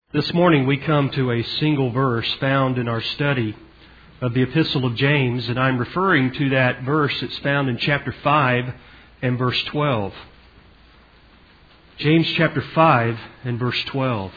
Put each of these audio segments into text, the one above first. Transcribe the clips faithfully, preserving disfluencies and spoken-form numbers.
This morning we come to a single verse found in our study of the Epistle of James, and I'm referring to that verse that's found in chapter five and verse twelve. James chapter five and verse twelve.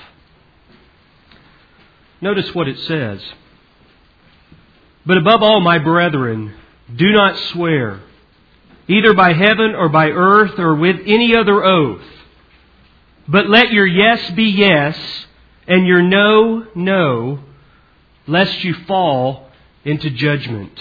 Notice what it says. But above all, my brethren, do not swear, either by heaven or by earth or with any other oath, but let your yes be yes, and your no, no, lest you fall into judgment.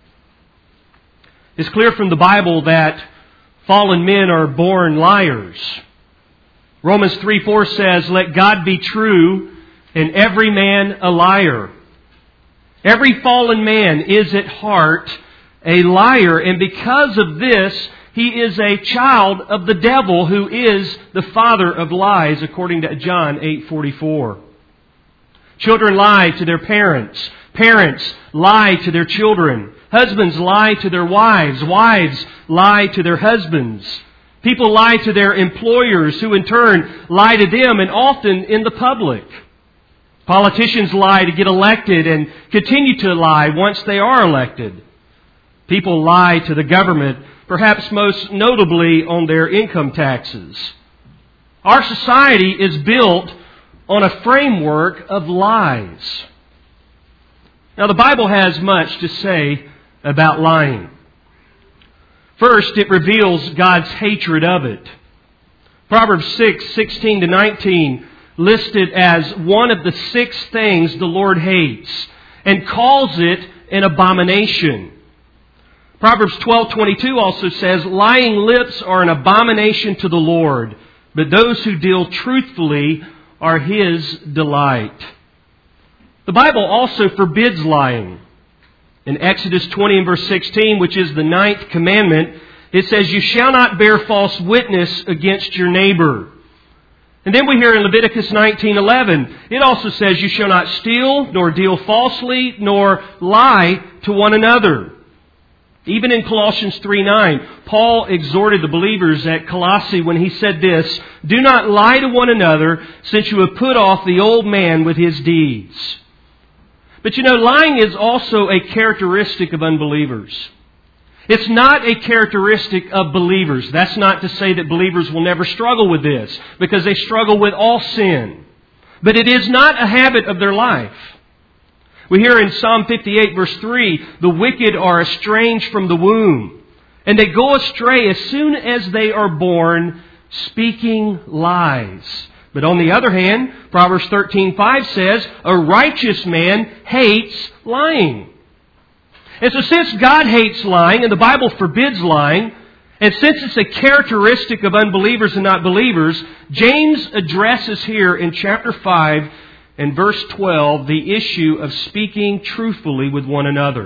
It's clear from the Bible that fallen men are born liars. Romans three four says, let God be true and every man a liar. Every fallen man is at heart a liar, and because of this, he is a child of the devil, who is the father of lies, according to John eight forty-four. Children lie to their parents. Parents lie to their children. Husbands lie to their wives. Wives lie to their husbands. People lie to their employers, who in turn lie to them, and often in the public. Politicians lie to get elected and continue to lie once they are elected. People lie to the government, perhaps most notably on their income taxes. Our society is built on a framework of lies. Now, the Bible has much to say about lying. First, it reveals God's hatred of it. Proverbs six, sixteen to nineteen listed as one of the six things the Lord hates and calls it an abomination. Proverbs twelve twenty-two also says, lying lips are an abomination to the Lord, but those who deal truthfully are His delight. The Bible also forbids lying. In Exodus twenty and verse sixteen, which is the ninth commandment, it says, you shall not bear false witness against your neighbor. And then we hear in Leviticus nineteen eleven, it also says, you shall not steal, nor deal falsely, nor lie to one another. Even in Colossians three nine, Paul exhorted the believers at Colossae when he said this, do not lie to one another, since you have put off the old man with his deeds. But you know, lying is also a characteristic of unbelievers. It's not a characteristic of believers. That's not to say that believers will never struggle with this, because they struggle with all sin. But it is not a habit of their life. We hear in Psalm fifty-eight verse three, the wicked are estranged from the womb, and they go astray as soon as they are born, speaking lies. But on the other hand, Proverbs thirteen five says, a righteous man hates lying. And so since God hates lying, and the Bible forbids lying, and since it's a characteristic of unbelievers and not believers, James addresses here in chapter five and verse twelve, the issue of speaking truthfully with one another.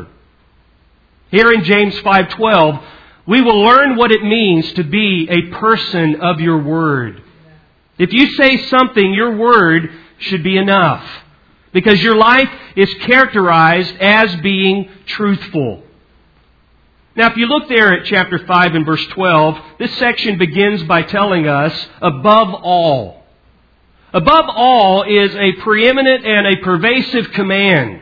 Here in James five twelve, we will learn what it means to be a person of your word. If you say something, your word should be enough, because your life is characterized as being truthful. Now, if you look there at chapter five and verse twelve, this section begins by telling us, above all. Above all is a preeminent and a pervasive command.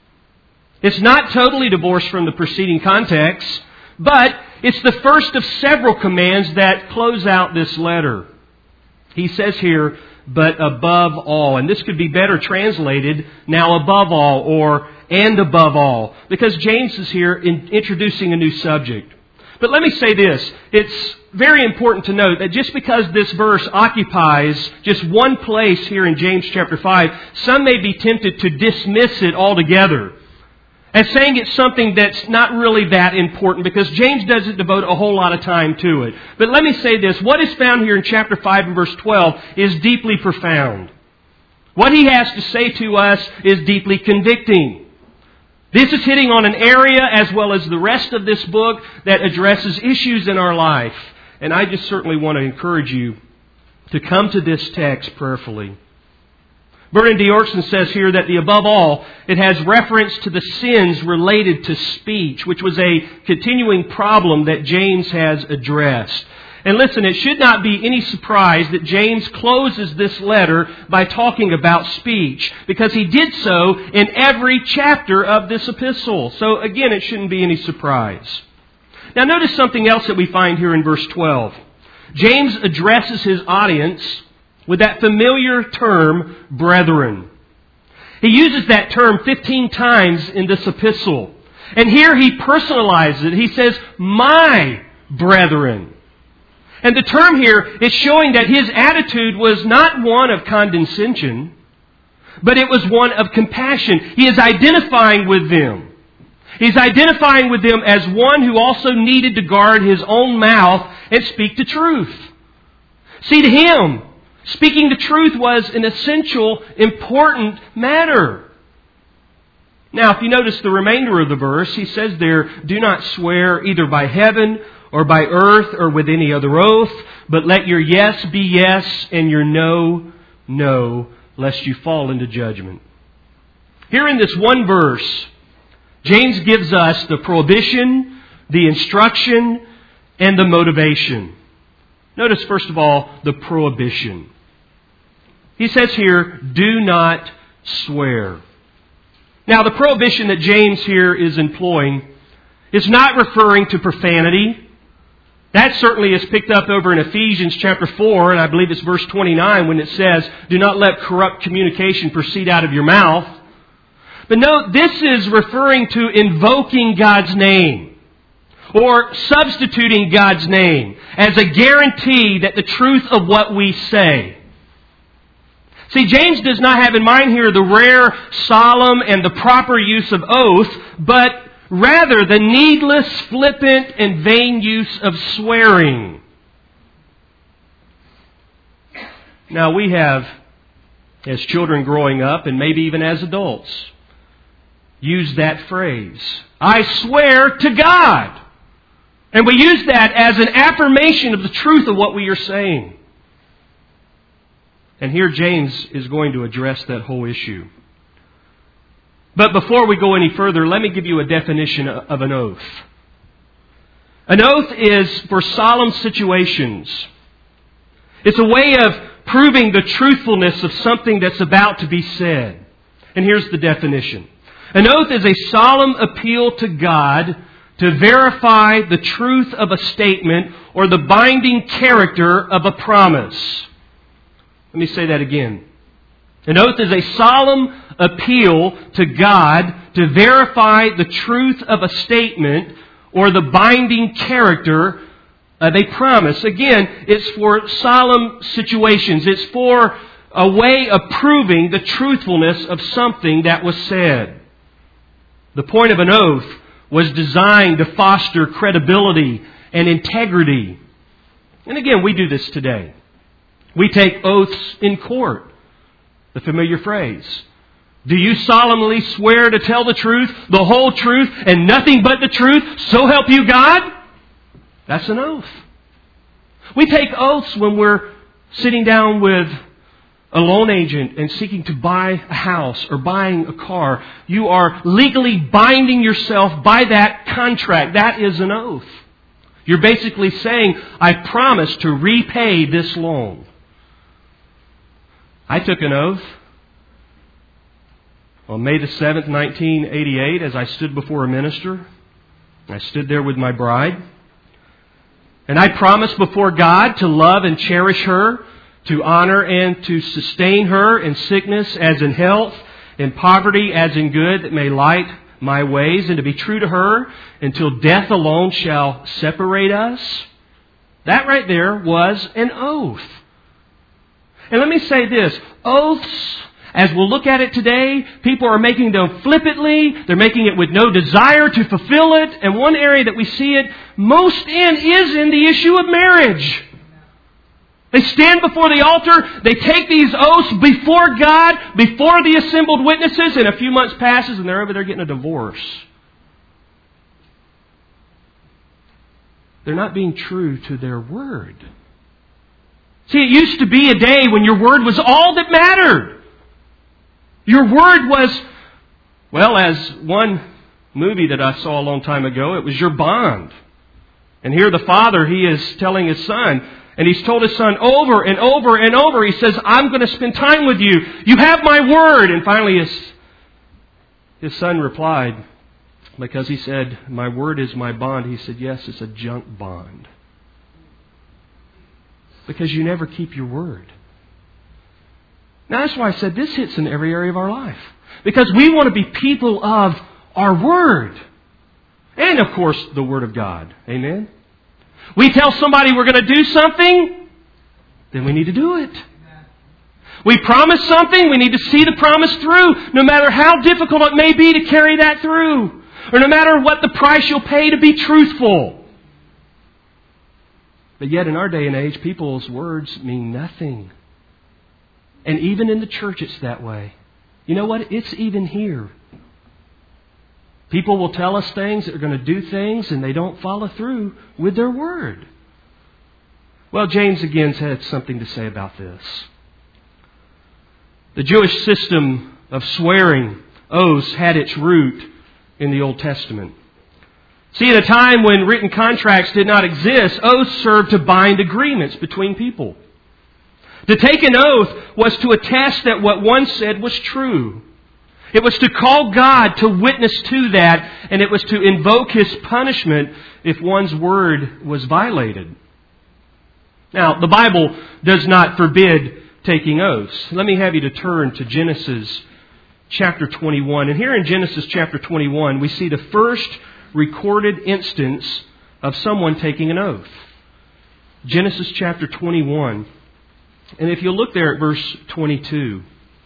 It's not totally divorced from the preceding context, but it's the first of several commands that close out this letter. He says here, but above all. And this could be better translated, now above all, or and above all, because James is here in introducing a new subject. But let me say this. It's very important to note that just because this verse occupies just one place here in James chapter five, some may be tempted to dismiss it altogether as saying it's something that's not really that important, because James doesn't devote a whole lot of time to it. But let me say this. What is found here in chapter five and verse twelve is deeply profound. What he has to say to us is deeply convicting. This is hitting on an area, as well as the rest of this book, that addresses issues in our life. And I just certainly want to encourage you to come to this text prayerfully. Vernon D. Orkson says here that the above all, it has reference to the sins related to speech, which was a continuing problem that James has addressed. And listen, it should not be any surprise that James closes this letter by talking about speech, because he did so in every chapter of this epistle. So again, it shouldn't be any surprise. Now notice something else that we find here in verse twelve. James addresses his audience with that familiar term, brethren. He uses that term fifteen times in this epistle. And here he personalizes it. He says, my brethren. And the term here is showing that his attitude was not one of condescension, but it was one of compassion. He is identifying with them. He's identifying with them as one who also needed to guard his own mouth and speak the truth. See, to him, speaking the truth was an essential, important matter. Now, if you notice the remainder of the verse, he says there, do not swear either by heaven or by earth or with any other oath, but let your yes be yes and your no, no, lest you fall into judgment. Here in this one verse, James gives us the prohibition, the instruction, and the motivation. Notice, first of all, the prohibition. He says here, do not swear. Now, the prohibition that James here is employing is not referring to profanity. That certainly is picked up over in Ephesians chapter four, and I believe it's verse twenty-nine when it says, do not let corrupt communication proceed out of your mouth. But note, this is referring to invoking God's name or substituting God's name as a guarantee that the truth of what we say. See, James does not have in mind here the rare, solemn, and the proper use of oath, but rather the needless, flippant, and vain use of swearing. Now, we have, as children growing up, and maybe even as adults, used that phrase, I swear to God. And we use that as an affirmation of the truth of what we are saying. And here James is going to address that whole issue. But before we go any further, let me give you a definition of an oath. An oath is for solemn situations. It's a way of proving the truthfulness of something that's about to be said. And here's the definition. An oath is a solemn appeal to God to verify the truth of a statement or the binding character of a promise. Let me say that again. An oath is a solemn appeal to God to verify the truth of a statement or the binding character of a promise. Again, it's for solemn situations. It's for a way of proving the truthfulness of something that was said. The point of an oath was designed to foster credibility and integrity. And again, we do this today. We take oaths in court. The familiar phrase. Do you solemnly swear to tell the truth, the whole truth, and nothing but the truth, so help you God? That's an oath. We take oaths when we're sitting down with a loan agent and seeking to buy a house or buying a car. You are legally binding yourself by that contract. That is an oath. You're basically saying, I promise to repay this loan. I took an oath on May the seventh, nineteen eighty-eight, as I stood before a minister. I stood there with my bride. And I promised before God to love and cherish her, to honor and to sustain her in sickness as in health, in poverty as in good, that may light my ways, and to be true to her until death alone shall separate us. That right there was an oath. And let me say this, oaths, as we'll look at it today, people are making them flippantly. They're making it with no desire to fulfill it. And one area that we see it most in is in the issue of marriage. They stand before the altar. They take these oaths before God, before the assembled witnesses, and a few months passes and they're over there getting a divorce. They're not being true to their word. See, it used to be a day when your word was all that mattered. Your word was, well, as one movie that I saw a long time ago, it was your bond. And here the father, he is telling his son, and he's told his son over and over and over, he says, I'm going to spend time with you. You have my word. And finally his, his son replied, because he said, my word is my bond. He said, yes, it's a junk bond. Because you never keep your word. Now that's why I said this hits in every area of our life. Because we want to be people of our word. And of course, the word of God. Amen? We tell somebody we're going to do something, then we need to do it. We promise something, we need to see the promise through, no matter how difficult it may be to carry that through. Or no matter what the price you'll pay to be truthful. But yet in our day and age, people's words mean nothing. And even in the church it's that way. You know what? It's even here. People will tell us things, that are going to do things, and they don't follow through with their word. Well, James again had something to say about this. The Jewish system of swearing oaths had its root in the Old Testament. See, at a time when written contracts did not exist, oaths served to bind agreements between people. To take an oath was to attest that what one said was true. It was to call God to witness to that, and it was to invoke His punishment if one's word was violated. Now, the Bible does not forbid taking oaths. Let me have you to turn to Genesis chapter twenty-one. And here in Genesis chapter twenty-one, we see the first recorded instance of someone taking an oath. Genesis chapter twenty-one. And if you look there at verse twenty-two.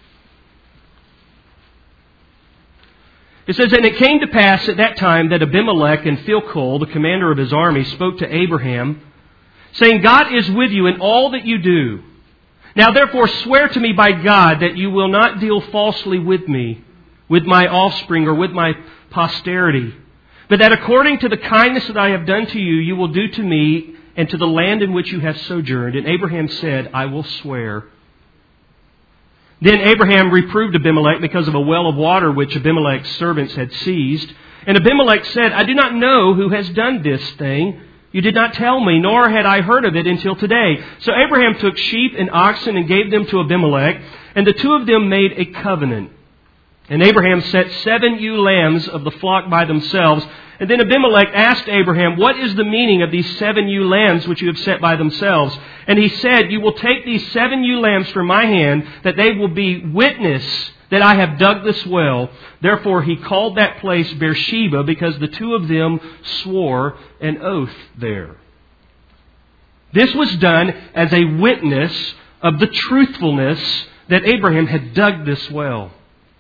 It says, and it came to pass at that time that Abimelech and Phicol, the commander of his army, spoke to Abraham, saying, God is with you in all that you do. Now therefore swear to me by God that you will not deal falsely with me, with my offspring, or with my posterity, but that according to the kindness that I have done to you, you will do to me and to the land in which you have sojourned. And Abraham said, I will swear. Then Abraham reproved Abimelech because of a well of water which Abimelech's servants had seized. And Abimelech said, I do not know who has done this thing. You did not tell me, nor had I heard of it until today. So Abraham took sheep and oxen and gave them to Abimelech, and the two of them made a covenant. And Abraham set seven ewe lambs of the flock by themselves. And then Abimelech asked Abraham, what is the meaning of these seven ewe lambs which you have set by themselves? And he said, you will take these seven ewe lambs from my hand, that they will be witness that I have dug this well. Therefore he called that place Beersheba, because the two of them swore an oath there. This was done as a witness of the truthfulness that Abraham had dug this well.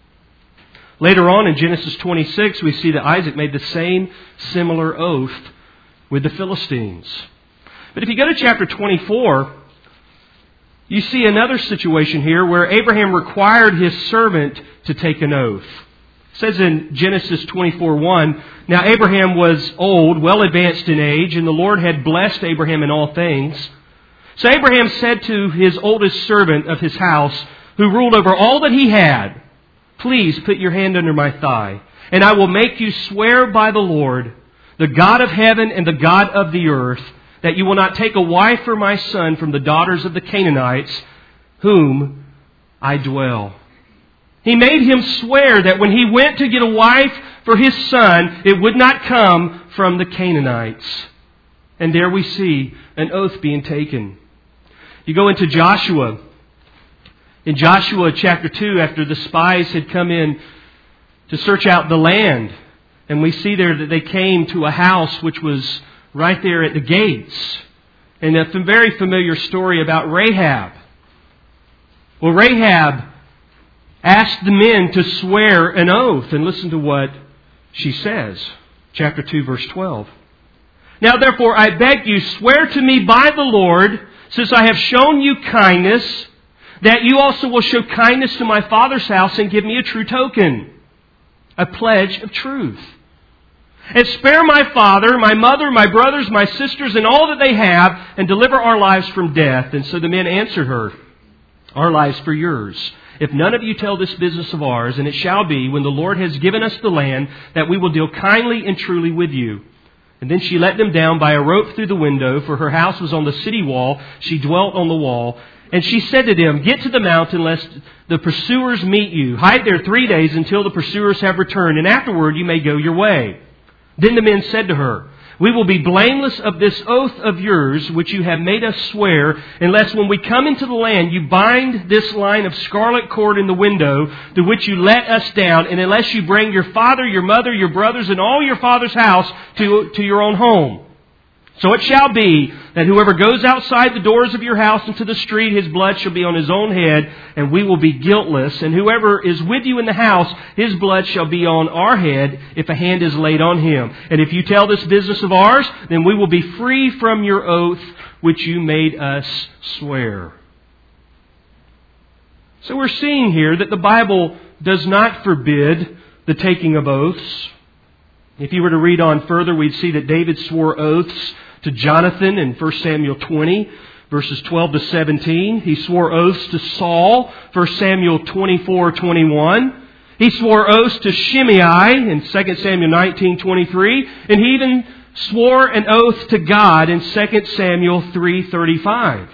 Later on in Genesis twenty-six, we see that Isaac made the same similar oath with the Philistines. But if you go to chapter twenty-four, you see another situation here where Abraham required his servant to take an oath. It says in Genesis twenty-four one, now Abraham was old, well advanced in age, and the Lord had blessed Abraham in all things. So Abraham said to his oldest servant of his house, who ruled over all that he had, please put your hand under my thigh, and I will make you swear by the Lord, the God of heaven and the God of the earth, that you will not take a wife for my son from the daughters of the Canaanites, whom I dwell. He made him swear that when he went to get a wife for his son, it would not come from the Canaanites. And there we see an oath being taken. You go into Joshua. In Joshua chapter two, after the spies had come in to search out the land, and we see there that they came to a house which was right there at the gates. And a very familiar story about Rahab. Well, Rahab asked the men to swear an oath, and listen to what she says. Chapter two, verse twelve. Now therefore I beg you, swear to me by the Lord, since I have shown you kindness, that you also will show kindness to my father's house and give me a true token, a pledge of truth. And spare my father, my mother, my brothers, my sisters, and all that they have, and deliver our lives from death. And so the men answered her, our lives for yours. If none of you tell this business of ours, and it shall be, when the Lord has given us the land, that we will deal kindly and truly with you. And then she let them down by a rope through the window, for her house was on the city wall. She dwelt on the wall. And she said to them, "Get to the mountain, lest the pursuers meet you. Hide there three days until the pursuers have returned, and afterward you may go your way." Then the men said to her, "We will be blameless of this oath of yours, which you have made us swear, unless when we come into the land you bind this line of scarlet cord in the window, through which you let us down, and unless you bring your father, your mother, your brothers, and all your father's house to, to your own home. So it shall be that whoever goes outside the doors of your house into the street, his blood shall be on his own head, and we will be guiltless. And whoever is with you in the house, his blood shall be on our head if a hand is laid on him. And if you tell this business of ours, then we will be free from your oath which you made us swear." So we're seeing here that the Bible does not forbid the taking of oaths. If you were to read on further, we'd see that David swore oaths to Jonathan in First Samuel twenty, verses twelve to seventeen. He swore oaths to Saul, First Samuel twenty-four twenty-one. He swore oaths to Shimei in Second Samuel nineteen twenty-three. And he even swore an oath to God in Second Samuel three thirty-five.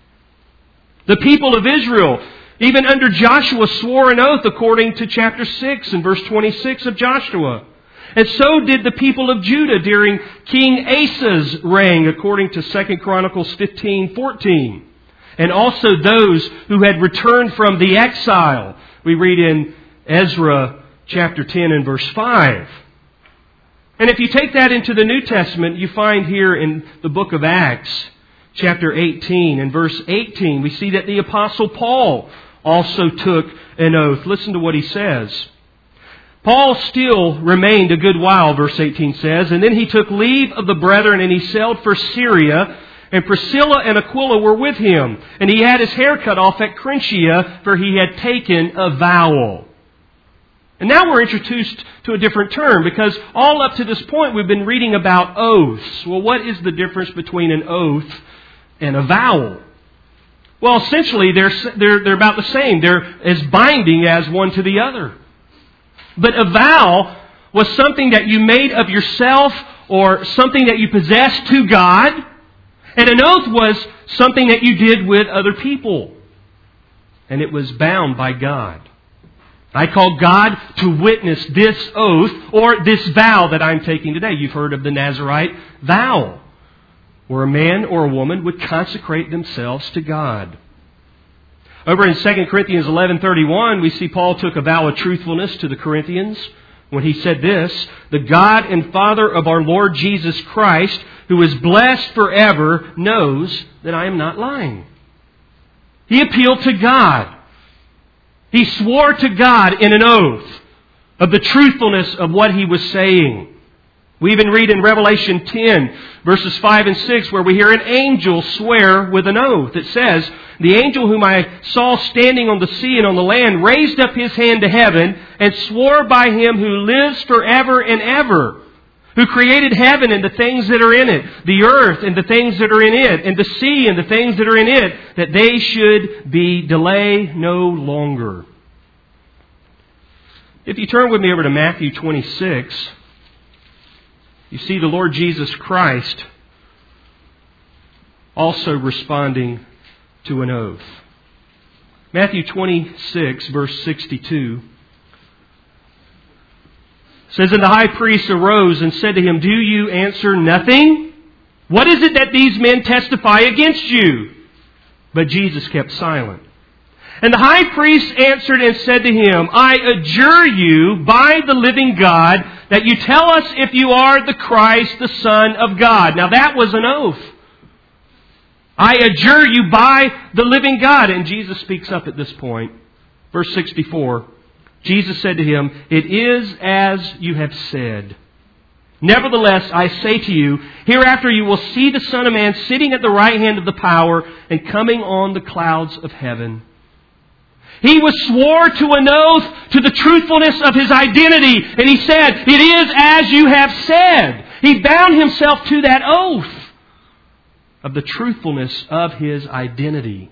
The people of Israel, even under Joshua, swore an oath according to chapter six and verse twenty-six of Joshua. And so did the people of Judah during King Asa's reign, according to Second Chronicles fifteen fourteen. And also those who had returned from the exile. We read in Ezra chapter ten and verse five. And if you take that into the New Testament, you find here in the book of Acts, chapter eighteen and verse eighteen, we see that the Apostle Paul also took an oath. Listen to what he says. "Paul still remained a good while," verse eighteen says, "and then he took leave of the brethren, and he sailed for Syria, and Priscilla and Aquila were with him. And he had his hair cut off at Cenchreae, for he had taken a vow." And now we're introduced to a different term, because all up to this point we've been reading about oaths. Well, what is the difference between an oath and a vow? Well, essentially they're, they're, they're about the same. They're as binding as one to the other. But a vow was something that you made of yourself or something that you possessed to God. And an oath was something that you did with other people. And it was bound by God. I call God to witness this oath or this vow that I'm taking today. You've heard of the Nazirite vow, where a man or a woman would consecrate themselves to God. Over in Second Corinthians eleven thirty-one, we see Paul took a vow of truthfulness to the Corinthians when he said this, "The God and Father of our Lord Jesus Christ, who is blessed forever, knows that I am not lying." He appealed to God. He swore to God in an oath of the truthfulness of what he was saying. We even read in Revelation ten, verses five and six, where we hear an angel swear with an oath. It says, "The angel whom I saw standing on the sea and on the land raised up his hand to heaven and swore by him who lives forever and ever, who created heaven and the things that are in it, the earth and the things that are in it, and the sea and the things that are in it, that they should be delay no longer." If you turn with me over to Matthew twenty-six, you see the Lord Jesus Christ also responding to an oath. Matthew twenty-six, verse sixty-two says, "And the high priest arose and said to him, 'Do you answer nothing? What is it that these men testify against you?' But Jesus kept silent. And the high priest answered and said to him, 'I adjure you by the living God that you tell us if you are the Christ, the Son of God.'" Now that was an oath. "I adjure you by the living God." And Jesus speaks up at this point. Verse sixty-four, Jesus said to him, "It is as you have said. Nevertheless, I say to you, hereafter you will see the Son of Man sitting at the right hand of the power and coming on the clouds of heaven." He was swore to an oath to the truthfulness of his identity. And he said, "It is as you have said." He bound himself to that oath of the truthfulness of his identity.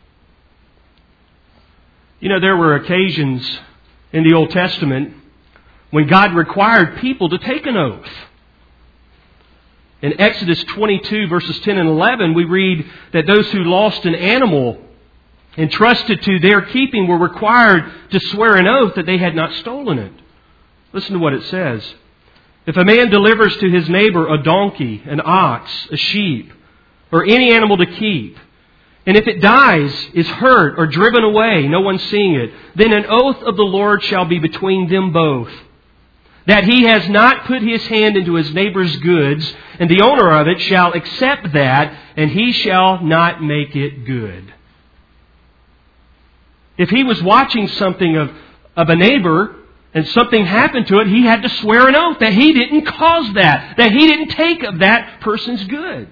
You know, there were occasions in the Old Testament when God required people to take an oath. In Exodus twenty-two, verses ten and eleven, we read that those who lost an animal entrusted to their keeping were required to swear an oath that they had not stolen it. Listen to what it says. If a man delivers to his neighbor a donkey, an ox, a sheep, or any animal to keep, and if it dies, is hurt, or driven away, no one seeing it, then an oath of the Lord shall be between them both, that he has not put his hand into his neighbor's goods, and the owner of it shall accept that, and he shall not make it good. If he was watching something of, of a neighbor, and something happened to it, he had to swear an oath that he didn't cause that, that he didn't take of that person's goods.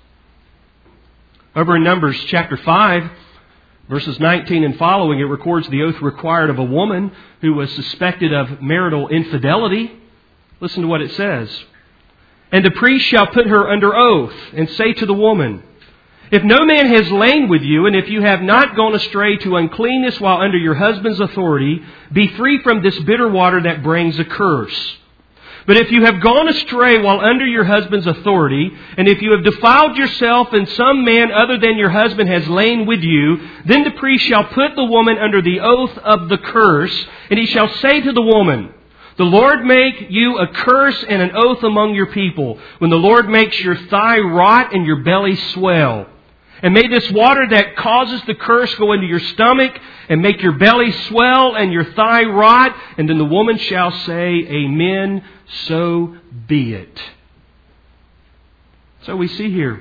Over in Numbers chapter five, verses nineteen and following, it records the oath required of a woman who was suspected of marital infidelity. Listen to what it says. And the priest shall put her under oath and say to the woman, if no man has lain with you, and if you have not gone astray to uncleanness while under your husband's authority, be free from this bitter water that brings a curse. But if you have gone astray while under your husband's authority, and if you have defiled yourself and some man other than your husband has lain with you, then the priest shall put the woman under the oath of the curse, and he shall say to the woman, the Lord make you a curse and an oath among your people, when the Lord makes your thigh rot and your belly swell. And may this water that causes the curse go into your stomach and make your belly swell and your thigh rot. And then the woman shall say, amen, so be it. So we see here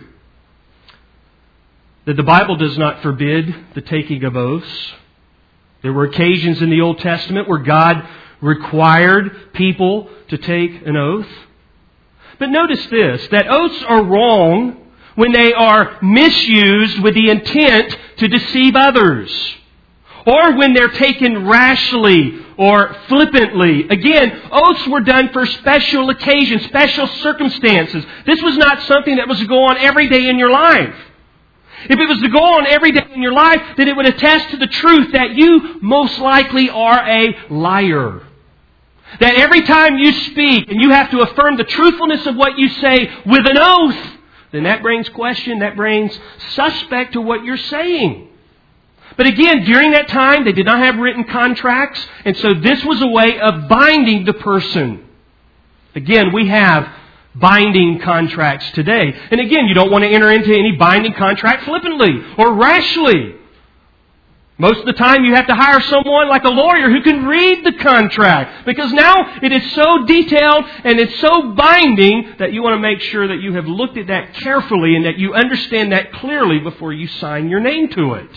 that the Bible does not forbid the taking of oaths. There were occasions in the Old Testament where God required people to take an oath. But notice this, that oaths are wrong when they are misused with the intent to deceive others, or when they're taken rashly or flippantly. Again, oaths were done for special occasions, special circumstances. This was not something that was to go on every day in your life. If it was to go on every day in your life, then it would attest to the truth that you most likely are a liar. That every time you speak and you have to affirm the truthfulness of what you say with an oath, then that brings question, that brings suspect to what you're saying. But again, during that time, they did not have written contracts, and so this was a way of binding the person. Again, we have binding contracts today. And again, you don't want to enter into any binding contract flippantly or rashly. Most of the time you have to hire someone like a lawyer who can read the contract, because now it is so detailed and it's so binding that you want to make sure that you have looked at that carefully and that you understand that clearly before you sign your name to it.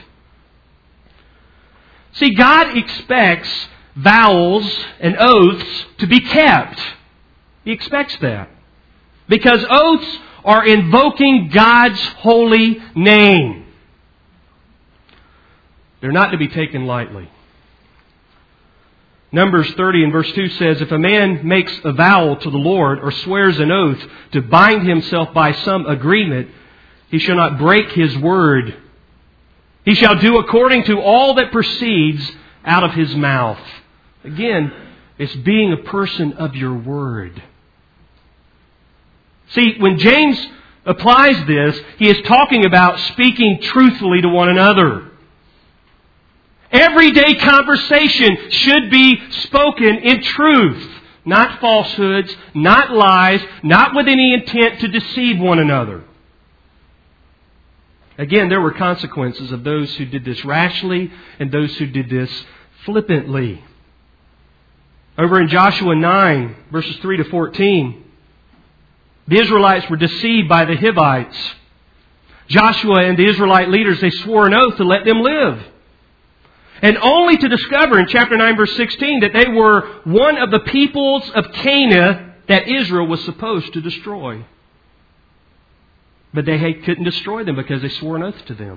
See, God expects vows and oaths to be kept. He expects that. Because oaths are invoking God's holy name. They're not to be taken lightly. Numbers thirty and verse two says, if a man makes a vow to the Lord or swears an oath to bind himself by some agreement, he shall not break his word. He shall do according to all that proceeds out of his mouth. Again, it's being a person of your word. See, when James applies this, he is talking about speaking truthfully to one another. Everyday conversation should be spoken in truth, not falsehoods, not lies, not with any intent to deceive one another. Again, there were consequences of those who did this rashly and those who did this flippantly. Over in Joshua nine, verses three to fourteen, the Israelites were deceived by the Hivites. Joshua and the Israelite leaders, they swore an oath to let them live. And only to discover in chapter nine, verse sixteen, that they were one of the peoples of Canaan that Israel was supposed to destroy. But they couldn't destroy them because they swore an oath to them.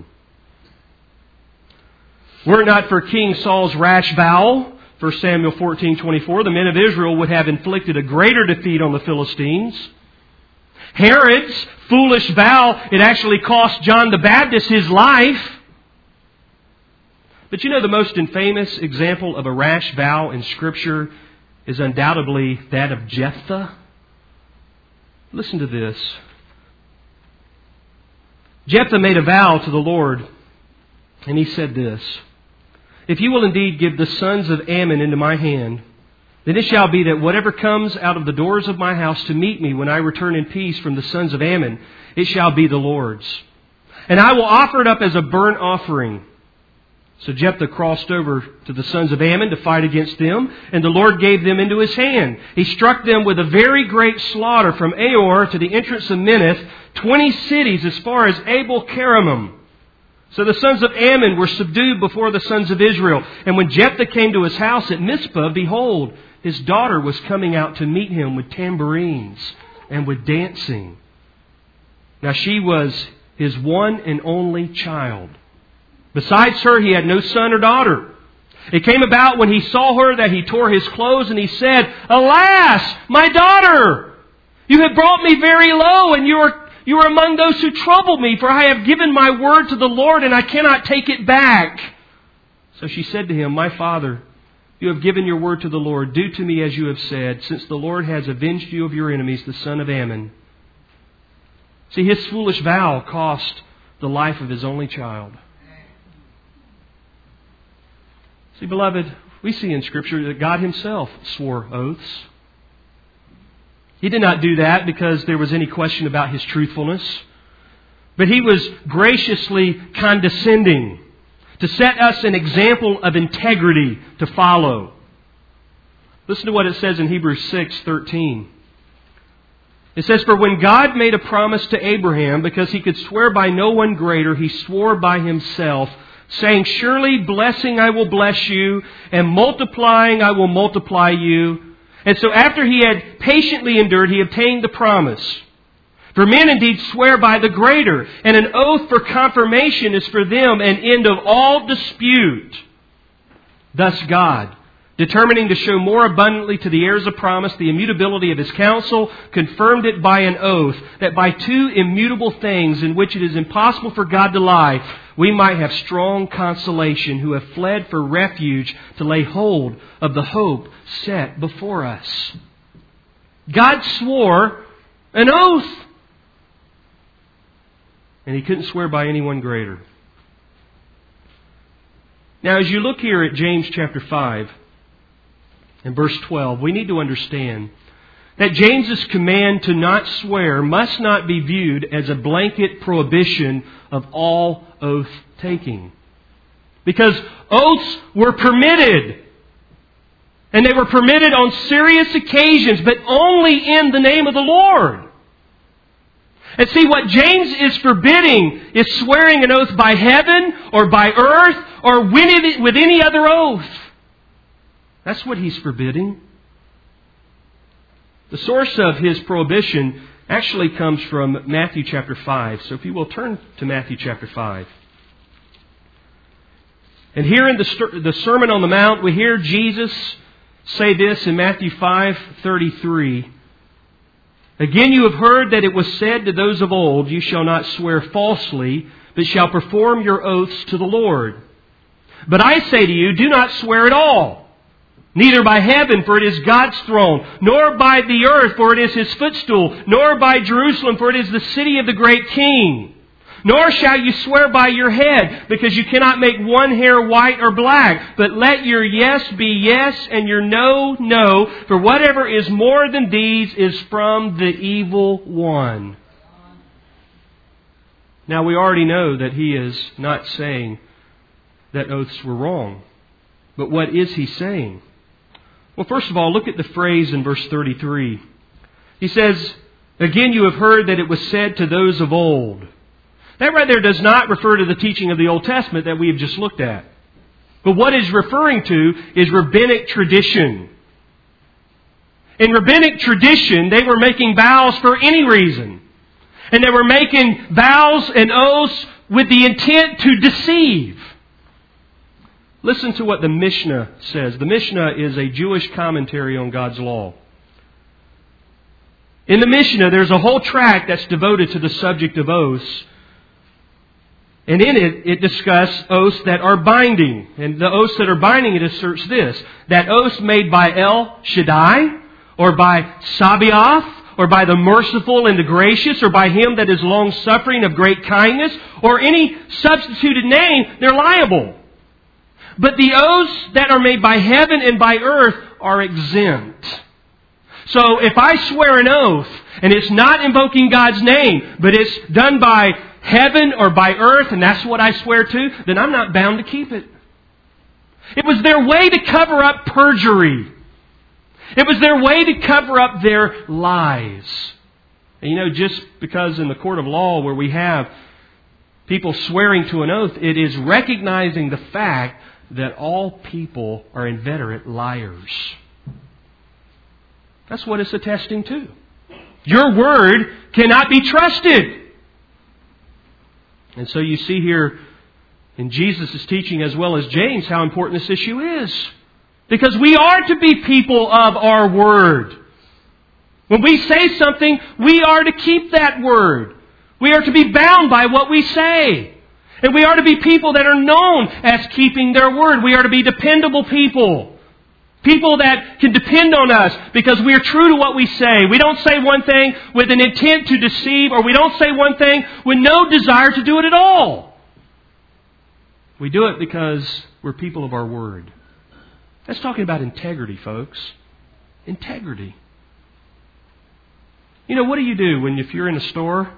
Were it not for King Saul's rash vow, First Samuel fourteen twenty-four, the men of Israel would have inflicted a greater defeat on the Philistines. Herod's foolish vow, it actually cost John the Baptist his life. But you know, the most infamous example of a rash vow in Scripture is undoubtedly that of Jephthah. Listen to this. Jephthah made a vow to the Lord, and he said this, "If you will indeed give the sons of Ammon into my hand, then it shall be that whatever comes out of the doors of my house to meet me when I return in peace from the sons of Ammon, it shall be the Lord's. And I will offer it up as a burnt offering." So Jephthah crossed over to the sons of Ammon to fight against them, and the Lord gave them into his hand. He struck them with a very great slaughter from Aor to the entrance of Minnith, twenty cities as far as Abel-Keramim. So the sons of Ammon were subdued before the sons of Israel. And when Jephthah came to his house at Mizpah, behold, his daughter was coming out to meet him with tambourines and with dancing. Now she was his one and only child. Besides her, he had no son or daughter. It came about when he saw her that he tore his clothes, and he said, "Alas, my daughter! You have brought me very low, and you are, you are among those who trouble me, for I have given my word to the Lord, and I cannot take it back." So she said to him, "My father, you have given your word to the Lord. Do to me as you have said, since the Lord has avenged you of your enemies, the son of Ammon." See, his foolish vow cost the life of his only child. See, beloved, we see in Scripture that God Himself swore oaths. He did not do that because there was any question about His truthfulness, but He was graciously condescending to set us an example of integrity to follow. Listen to what it says in Hebrews six thirteen. It says, "For when God made a promise to Abraham, because He could swear by no one greater, He swore by Himself, saying, 'Surely blessing I will bless you, and multiplying I will multiply you.' And so after he had patiently endured, he obtained the promise. For men indeed swear by the greater, and an oath for confirmation is for them an end of all dispute. Thus God, determining to show more abundantly to the heirs of promise the immutability of His counsel, confirmed it by an oath, that by two immutable things in which it is impossible for God to lie, we might have strong consolation who have fled for refuge to lay hold of the hope set before us." God swore an oath, and He couldn't swear by anyone greater. Now, as you look here at James chapter five, in verse twelve, we need to understand that James's command to not swear must not be viewed as a blanket prohibition of all oath-taking. Because oaths were permitted. And they were permitted on serious occasions, but only in the name of the Lord. And see, what James is forbidding is swearing an oath by heaven or by earth or with any other oath. That's what he's forbidding. The source of his prohibition actually comes from Matthew chapter five. So if you will turn to Matthew chapter five. And here in the, the Sermon on the Mount, we hear Jesus say this in Matthew five thirty-three. "Again you have heard that it was said to those of old, 'You shall not swear falsely, but shall perform your oaths to the Lord.' But I say to you, do not swear at all. Neither by heaven, for it is God's throne, nor by the earth, for it is His footstool, nor by Jerusalem, for it is the city of the great King. Nor shall you swear by your head, because you cannot make one hair white or black. But let your yes be yes, and your no, no. For whatever is more than these is from the evil one." Now we already know that he is not saying that oaths were wrong. But what is he saying? Well, first of all, look at the phrase in verse thirty-three. He says, "Again you have heard that it was said to those of old." That right there does not refer to the teaching of the Old Testament that we have just looked at. But what it's referring to is rabbinic tradition. In rabbinic tradition, they were making vows for any reason. And they were making vows and oaths with the intent to deceive. Listen to what the Mishnah says. The Mishnah is a Jewish commentary on God's law. In the Mishnah, there's a whole tract that's devoted to the subject of oaths. And in it, it discusses oaths that are binding. And the oaths that are binding, it asserts this: that oaths made by El Shaddai, or by Sabaoth, or by the merciful and the gracious, or by Him that is long-suffering of great kindness, or any substituted name, they're liable. But the oaths that are made by heaven and by earth are exempt. So if I swear an oath, and it's not invoking God's name, but it's done by heaven or by earth, and that's what I swear to, then I'm not bound to keep it. It was their way to cover up perjury. It was their way to cover up their lies. And you know, just because in the court of law where we have people swearing to an oath, it is recognizing the fact that all people are inveterate liars. That's what it's attesting to. Your word cannot be trusted. And so you see here in Jesus' teaching as well as James how important this issue is. Because we are to be people of our word. When we say something, we are to keep that word. We are to be bound by what we say. And we are to be people that are known as keeping their word. We are to be dependable people. People that can depend on us because we are true to what we say. We don't say one thing with an intent to deceive, or we don't say one thing with no desire to do it at all. We do it because we're people of our word. That's talking about integrity, folks. Integrity. You know, what do you do when if you're in a store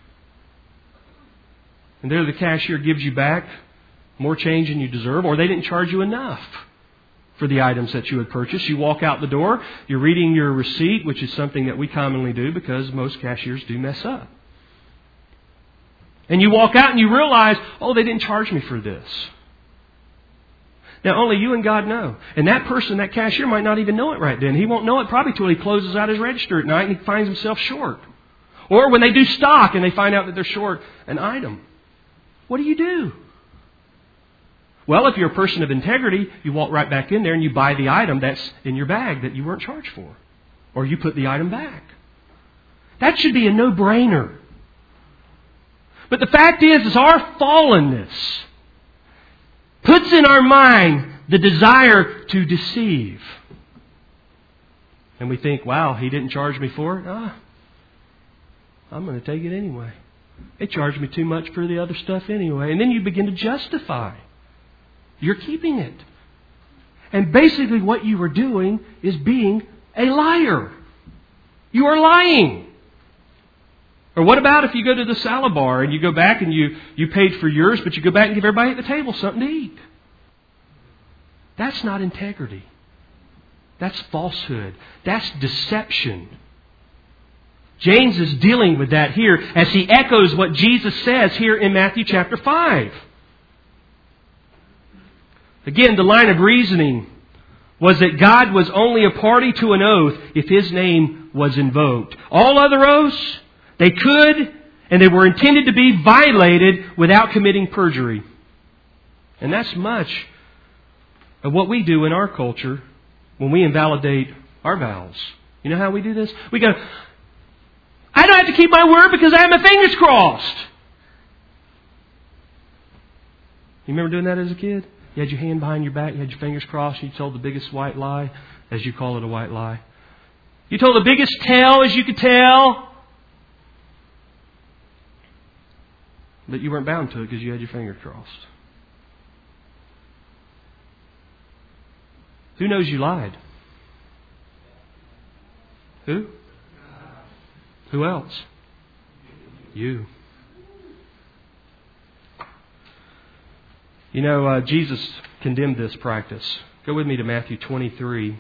and there the cashier gives you back more change than you deserve, or they didn't charge you enough for the items that you had purchased? You walk out the door, you're reading your receipt, which is something that we commonly do because most cashiers do mess up. And you walk out and you realize, oh, they didn't charge me for this. Now, only you and God know. And that person, that cashier, might not even know it right then. He won't know it probably till he closes out his register at night and he finds himself short. Or when they do stock and they find out that they're short an item. What do you do? Well, if you're a person of integrity, you walk right back in there and you buy the item that's in your bag that you weren't charged for. Or you put the item back. That should be a no-brainer. But the fact is, is our fallenness puts in our mind the desire to deceive. And we think, wow, he didn't charge me for it. Ah, I'm going to take it anyway. They charged me too much for the other stuff anyway. And then you begin to justify. You're keeping it. And basically what you are doing is being a liar. You are lying. Or what about if you go to the salad bar and you go back and you, you paid for yours, but you go back and give everybody at the table something to eat? That's not integrity. That's falsehood. That's deception. James is dealing with that here as he echoes what Jesus says here in Matthew chapter five. Again, the line of reasoning was that God was only a party to an oath if His name was invoked. All other oaths, they could and they were intended to be violated without committing perjury. And that's much of what we do in our culture when we invalidate our vows. You know how we do this? We go, I don't have to keep my word because I have my fingers crossed. You remember doing that as a kid? You had your hand behind your back, you had your fingers crossed, you told the biggest white lie, as you call it a white lie. You told the biggest tale as you could tell. But you weren't bound to it because you had your fingers crossed. Who knows you lied? Who? Who else? You. You know, uh, Jesus condemned this practice. Go with me to Matthew twenty-three.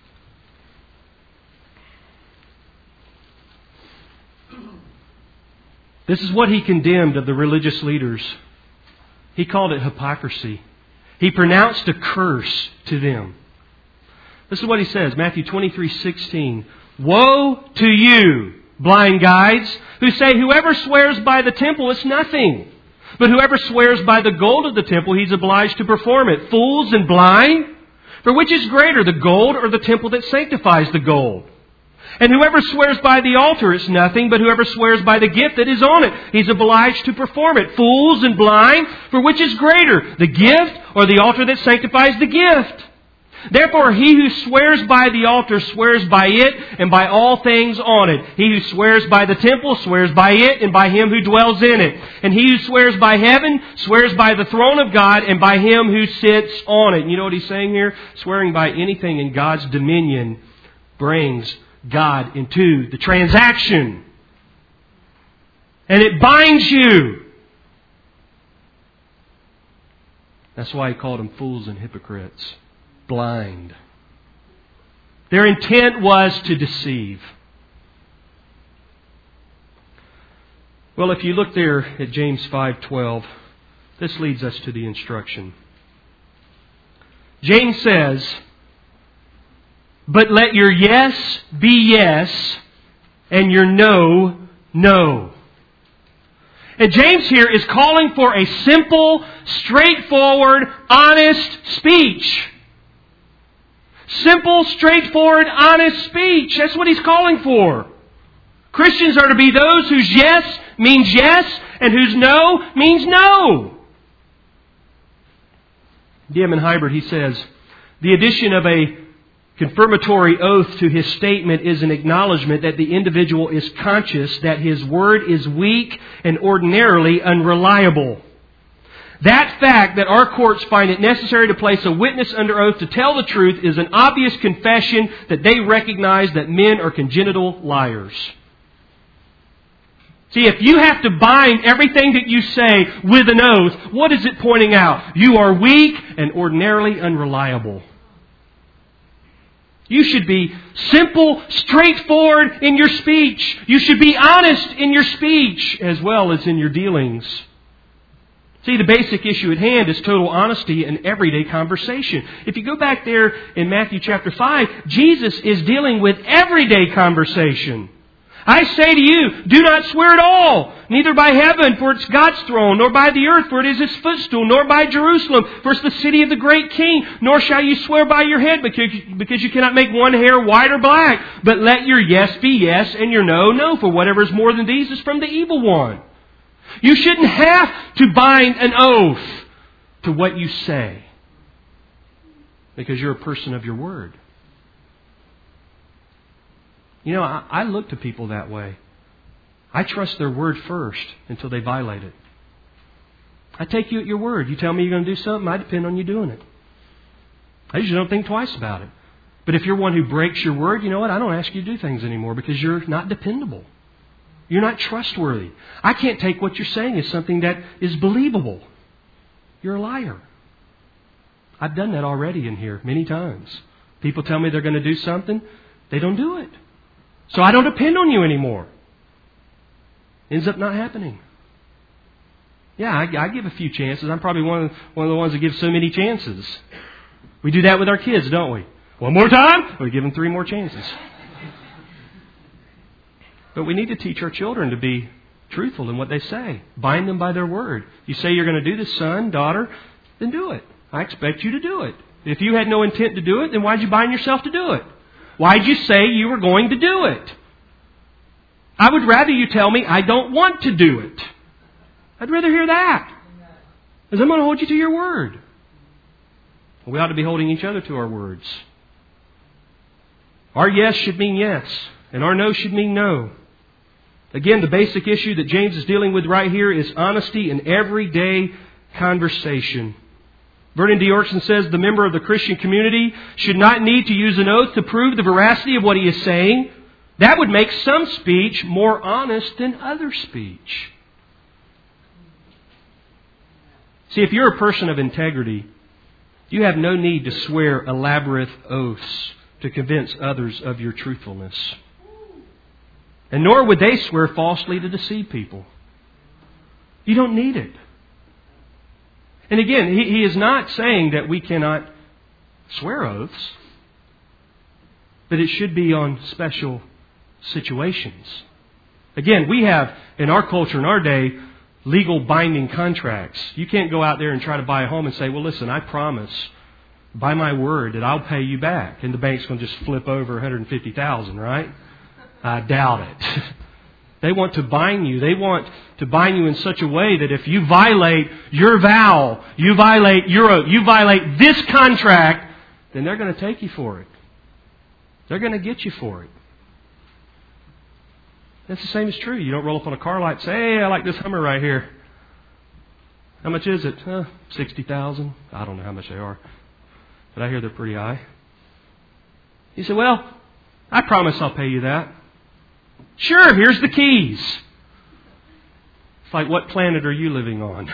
This is what He condemned of the religious leaders. He called it hypocrisy. He pronounced a curse to them. This is what He says, Matthew twenty-three sixteen. Woe to you, blind guides, who say, whoever swears by the temple is nothing. But whoever swears by the gold of the temple, he's obliged to perform it. Fools and blind! For which is greater, the gold or the temple that sanctifies the gold? And whoever swears by the altar is nothing, but whoever swears by the gift that is on it, he's obliged to perform it. Fools and blind! For which is greater, the gift or the altar that sanctifies the gift? Therefore, he who swears by the altar swears by it and by all things on it. He who swears by the temple swears by it and by him who dwells in it. And he who swears by heaven swears by the throne of God and by him who sits on it. And you know what he's saying here? Swearing by anything in God's dominion brings God into the transaction. And it binds you. That's why he called them fools and hypocrites. Blind. Their intent was to deceive. Well, if you look there at James five twelve, this leads us to the instruction. James says, "But let your yes be yes, and your no, no." And James here is calling for a simple, straightforward, honest speech. Simple, straightforward, honest speech. That's what he's calling for. Christians are to be those whose yes means yes and whose no means no. D M Hybrid, he says, the addition of a confirmatory oath to his statement is an acknowledgement that the individual is conscious that his word is weak and ordinarily unreliable. That fact that our courts find it necessary to place a witness under oath to tell the truth is an obvious confession that they recognize that men are congenital liars. See, if you have to bind everything that you say with an oath, what is it pointing out? You are weak and ordinarily unreliable. You should be simple, straightforward in your speech. You should be honest in your speech as well as in your dealings. See, the basic issue at hand is total honesty in everyday conversation. If you go back there in Matthew chapter five, Jesus is dealing with everyday conversation. I say to you, do not swear at all, neither by heaven, for it's God's throne, nor by the earth, for it is His footstool, nor by Jerusalem, for it's the city of the great King, nor shall you swear by your head, because because you cannot make one hair white or black. But let your yes be yes, and your no, no, for whatever is more than these is from the evil one. You shouldn't have to bind an oath to what you say, because you're a person of your word. You know, I, I look to people that way. I trust their word first until they violate it. I take you at your word. You tell me you're going to do something, I depend on you doing it. I usually don't think twice about it. But if you're one who breaks your word, you know what? I don't ask you to do things anymore because you're not dependable. You're not trustworthy. I can't take what you're saying as something that is believable. You're a liar. I've done that already in here many times. People tell me they're going to do something. They don't do it. So I don't depend on you anymore. Ends up not happening. Yeah, I, I give a few chances. I'm probably one of, one of the ones that give so many chances. We do that with our kids, don't we? One more time, we give them three more chances. But we need to teach our children to be truthful in what they say. Bind them by their word. You say you're going to do this, son, daughter, then do it. I expect you to do it. If you had no intent to do it, then why'd you bind yourself to do it? Why'd you say you were going to do it? I would rather you tell me I don't want to do it. I'd rather hear that. Because I'm going to hold you to your word. We ought to be holding each other to our words. Our yes should mean yes, and our no should mean no. Again, the basic issue that James is dealing with right here is honesty in everyday conversation. Vernon D. Orson says the member of the Christian community should not need to use an oath to prove the veracity of what he is saying. That would make some speech more honest than other speech. See, if you're a person of integrity, you have no need to swear elaborate oaths to convince others of your truthfulness. And nor would they swear falsely to deceive people. You don't need it. And again, he, he is not saying that we cannot swear oaths, but it should be on special situations. Again, we have, in our culture, in our day, legal binding contracts. You can't go out there and try to buy a home and say, well, listen, I promise by my word that I'll pay you back. And the bank's going to just flip over one hundred fifty thousand dollars, right? I doubt it. They want to bind you. They want to bind you in such a way that if you violate your vow, you violate your oath, you violate this contract, then they're going to take you for it. They're going to get you for it. That's the same as true. You don't roll up on a car lot and say, hey, I like this Hummer right here. How much is it? Uh, sixty thousand dollars. I don't know how much they are. But I hear they're pretty high. You say, well, I promise I'll pay you that. Sure, here's the keys. It's like, what planet are you living on?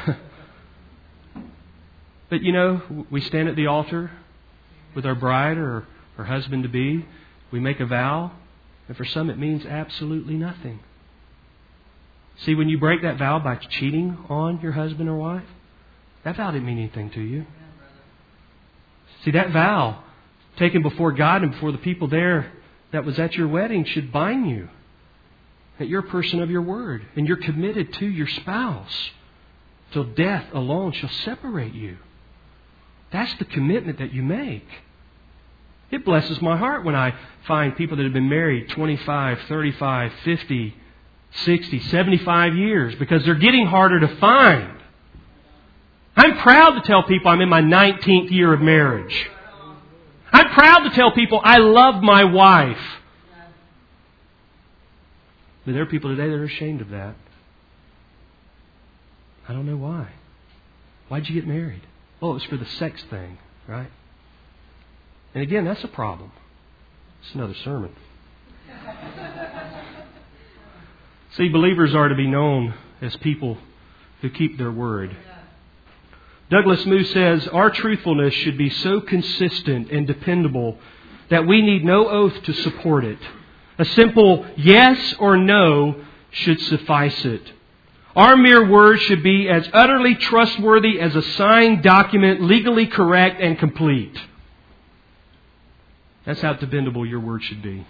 But you know, we stand at the altar with our bride or our husband-to-be. We make a vow. And for some, it means absolutely nothing. See, when you break that vow by cheating on your husband or wife, that vow didn't mean anything to you. See, that vow taken before God and before the people there that was at your wedding should bind you. That you're a person of your word and you're committed to your spouse till death alone shall separate you. That's the commitment that you make. It blesses my heart when I find people that have been married twenty-five, thirty-five, fifty, sixty, seventy-five years because they're getting harder to find. I'm proud to tell people I'm in my nineteenth year of marriage. I'm proud to tell people I love my wife. But there are people today that are ashamed of that. I don't know why. Why'd you get married? Oh, it was for the sex thing, right? And again, that's a problem. It's another sermon. See, believers are to be known as people who keep their word. Douglas Moo says, our truthfulness should be so consistent and dependable that we need no oath to support it. A simple yes or no should suffice it. Our mere word should be as utterly trustworthy as a signed document, legally correct and complete. That's how dependable your word should be.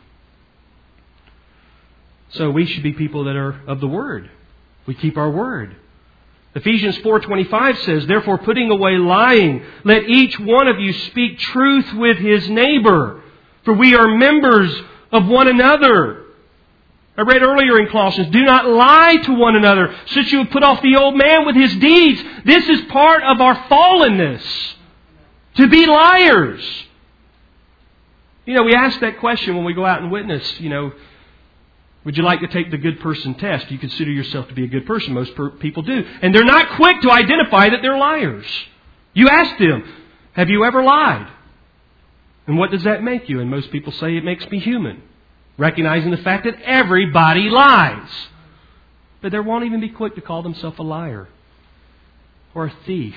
So we should be people that are of the word. We keep our word. Ephesians four twenty-five says, therefore putting away lying, let each one of you speak truth with his neighbor, for we are members of one another. I read earlier in Colossians, do not lie to one another, since you have put off the old man with his deeds. This is part of our fallenness, to be liars. You know, we ask that question when we go out and witness, you know, would you like to take the good person test? Do you consider yourself to be a good person? Most per- people do. And they're not quick to identify that they're liars. You ask them, have you ever lied? And what does that make you? And most people say it makes me human. Recognizing the fact that everybody lies. But they won't even be quick to call themselves a liar or a thief.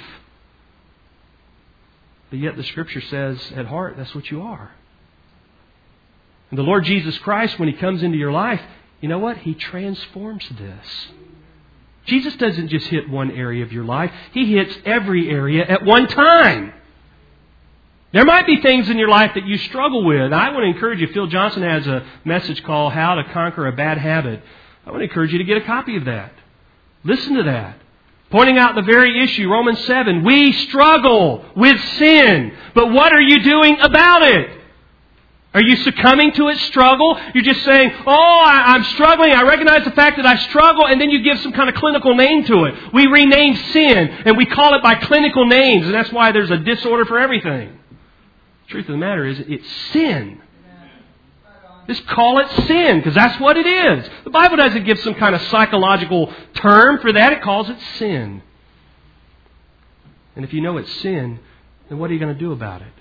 But yet the Scripture says, at heart, that's what you are. And the Lord Jesus Christ, when He comes into your life, you know what? He transforms this. Jesus doesn't just hit one area of your life. He hits every area at one time. There might be things in your life that you struggle with. I want to encourage you. Phil Johnson has a message called How to Conquer a Bad Habit. I want to encourage you to get a copy of that. Listen to that. Pointing out the very issue, Romans seven. We struggle with sin. But what are you doing about it? Are you succumbing to its struggle? You're just saying, oh, I, I'm struggling. I recognize the fact that I struggle. And then you give some kind of clinical name to it. We rename sin and we call it by clinical names. And that's why there's a disorder for everything. The truth of the matter is, it's sin. Just call it sin, because that's what it is. The Bible doesn't give some kind of psychological term for that. It calls it sin. And if you know it's sin, then what are you going to do about it?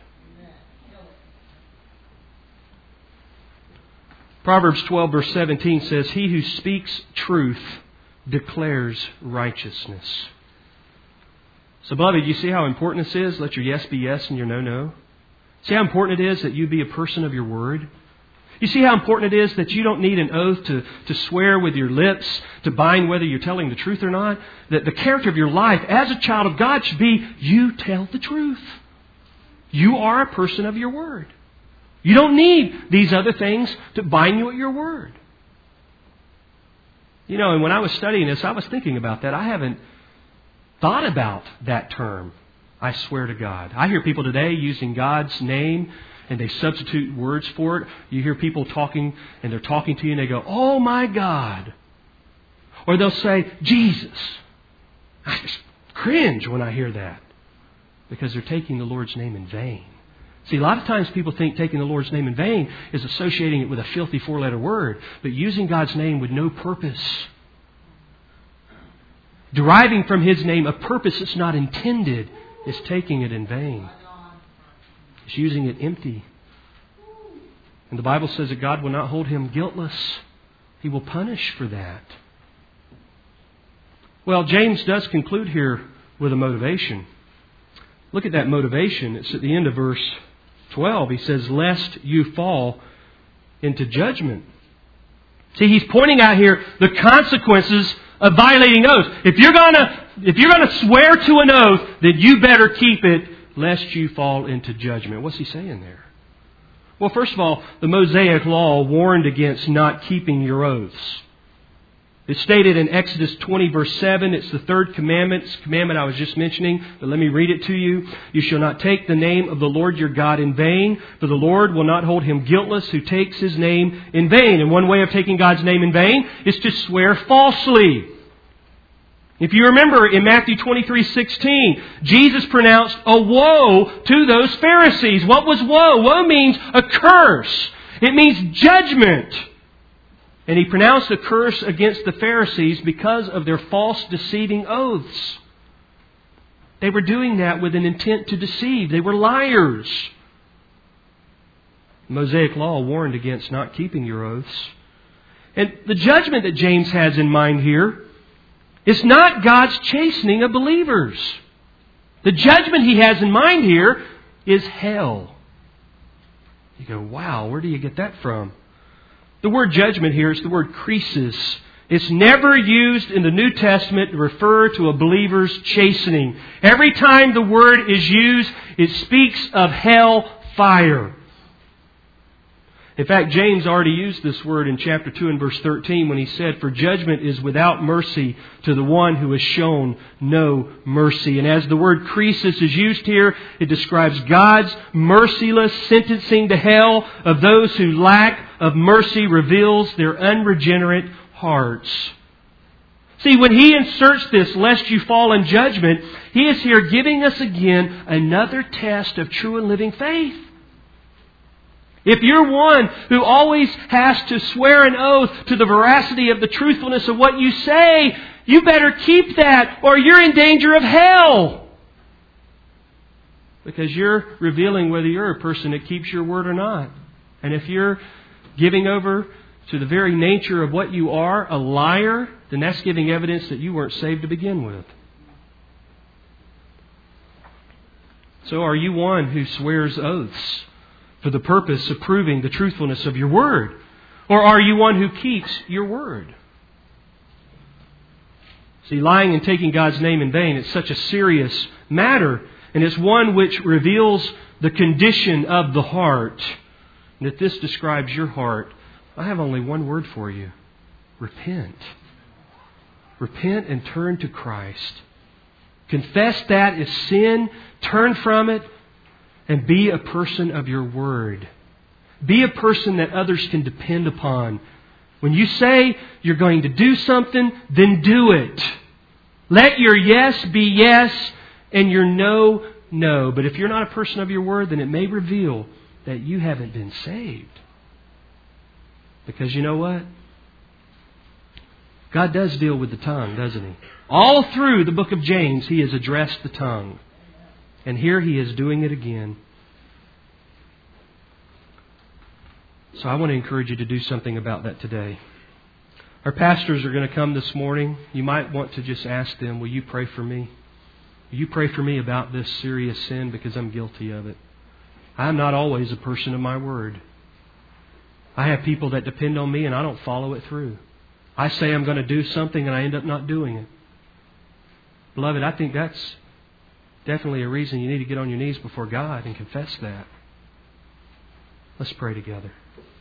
Proverbs twelve verse seventeen says, he who speaks truth declares righteousness. So beloved, you see how important this is? Let your yes be yes and your no, no. See how important it is that you be a person of your word? You see how important it is that you don't need an oath to, to swear with your lips, to bind whether you're telling the truth or not? That the character of your life as a child of God should be, you tell the truth. You are a person of your word. You don't need these other things to bind you at your word. You know, and when I was studying this, I was thinking about that. I haven't thought about that term. I swear to God. I hear people today using God's name and they substitute words for it. You hear people talking and they're talking to you and they go, oh my God. Or they'll say, Jesus. I just cringe when I hear that. Because they're taking the Lord's name in vain. See, a lot of times people think taking the Lord's name in vain is associating it with a filthy four-letter word, but using God's name with no purpose. Deriving from His name a purpose that's not intended is taking it in vain. It's using it empty. And the Bible says that God will not hold him guiltless. He will punish for that. Well, James does conclude here with a motivation. Look at that motivation. It's at the end of verse twelve. He says, lest you fall into judgment. See, he's pointing out here the consequences of violating oaths. If you're gonna, if you're gonna swear to an oath, then you better keep it, lest you fall into judgment. What's he saying there? Well, first of all, the Mosaic Law warned against not keeping your oaths. It's stated in Exodus twenty, verse seven. It's the third commandment. It's the commandment I was just mentioning, but let me read it to you. You shall not take the name of the Lord your God in vain, for the Lord will not hold him guiltless who takes His name in vain. And one way of taking God's name in vain is to swear falsely. If you remember in Matthew twenty-three sixteen, Jesus pronounced a woe to those Pharisees. What was woe? Woe means a curse. It means judgment. And He pronounced a curse against the Pharisees because of their false, deceiving oaths. They were doing that with an intent to deceive. They were liars. The Mosaic Law warned against not keeping your oaths. And the judgment that James has in mind here is not God's chastening of believers. The judgment He has in mind here is hell. You go, wow, where do you get that from? The word judgment here is the word krisis. It's never used in the New Testament to refer to a believer's chastening. Every time the word is used, it speaks of hell fire. In fact, James already used this word in chapter two and verse thirteen when he said, for judgment is without mercy to the one who has shown no mercy. And as the word krisis is used here, it describes God's merciless sentencing to hell of those who lack of mercy, reveals their unregenerate hearts. See, when he inserts this, lest you fall in judgment, he is here giving us again another test of true and living faith. If you're one who always has to swear an oath to the veracity of the truthfulness of what you say, you better keep that or you're in danger of hell. Because you're revealing whether you're a person that keeps your word or not. And if you're giving over to the very nature of what you are, a liar, then that's giving evidence that you weren't saved to begin with. So are you one who swears oaths for the purpose of proving the truthfulness of your word? Or are you one who keeps your word? See, lying and taking God's name in vain is such a serious matter, and it's one which reveals the condition of the heart. And if this describes your heart, I have only one word for you. Repent. Repent and turn to Christ. Confess that as sin, turn from it, and be a person of your word. Be a person that others can depend upon. When you say you're going to do something, then do it. Let your yes be yes and your no, no. But if you're not a person of your word, then it may reveal that you haven't been saved. Because you know what? God does deal with the tongue, doesn't He? All through the book of James, He has addressed the tongue. And here He is doing it again. So I want to encourage you to do something about that today. Our pastors are going to come this morning. You might want to just ask them, will you pray for me? Will you pray for me about this serious sin because I'm guilty of it? I'm not always a person of my word. I have people that depend on me and I don't follow it through. I say I'm going to do something and I end up not doing it. Beloved, I think that's definitely a reason you need to get on your knees before God and confess that. Let's pray together.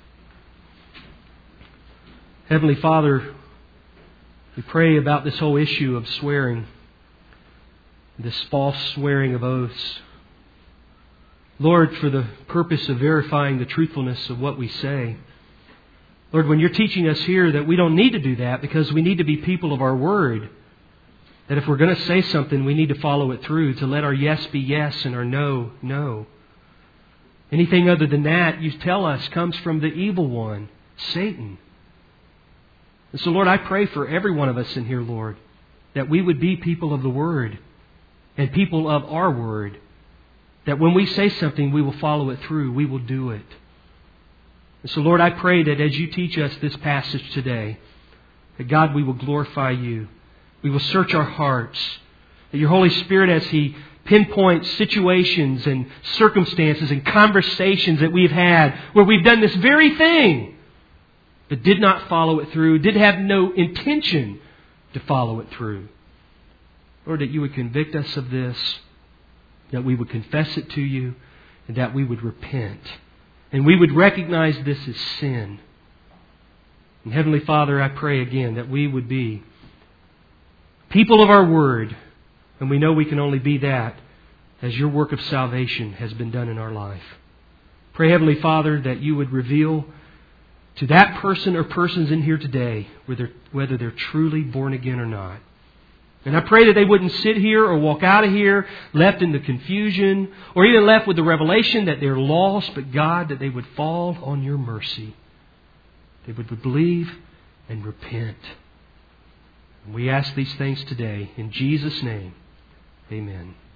Heavenly Father, we pray about this whole issue of swearing, this false swearing of oaths. Lord, for the purpose of verifying the truthfulness of what we say. Lord, when You're teaching us here that we don't need to do that because we need to be people of our word. That if we're going to say something, we need to follow it through, to let our yes be yes and our no, no. Anything other than that, you tell us, comes from the evil one, Satan. And so, Lord, I pray for every one of us in here, Lord, that we would be people of the Word and people of our Word. That when we say something, we will follow it through. We will do it. And so, Lord, I pray that as you teach us this passage today, that God, we will glorify you. We will search our hearts. That your Holy Spirit, as He pinpoints situations and circumstances and conversations that we've had where we've done this very thing, but did not follow it through, did have no intention to follow it through. Lord, that you would convict us of this, that we would confess it to you, and that we would repent. And we would recognize this as sin. And Heavenly Father, I pray again that we would be people of our Word, and we know we can only be that as your work of salvation has been done in our life. Pray, Heavenly Father, that you would reveal to that person or persons in here today whether, whether they're truly born again or not. And I pray that they wouldn't sit here or walk out of here left in the confusion or even left with the revelation that they're lost, but God, that they would fall on your mercy. They would believe and repent. And we ask these things today in Jesus' name. Amen.